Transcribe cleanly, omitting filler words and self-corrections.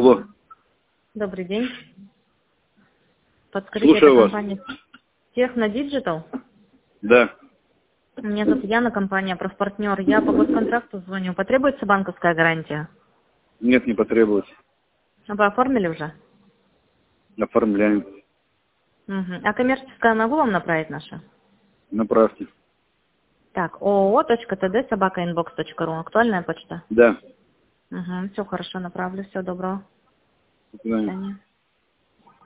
Алло. Добрый день. Подскажите, Слушаю это вас. компания Техно Диджитал? Да. Меня зовут Яна, компания «Профпартнер». Я по госконтракту звоню. Потребуется банковская гарантия? Нет, не потребуется. Вы оформили уже? Оформляем. Угу. А коммерческая могу вам направить наша? Направьте. Так, ooo.td@inbox.ru. Актуальная почта? Да. Угу. Все хорошо, направлю. Всего доброго. До До свидания. свидания.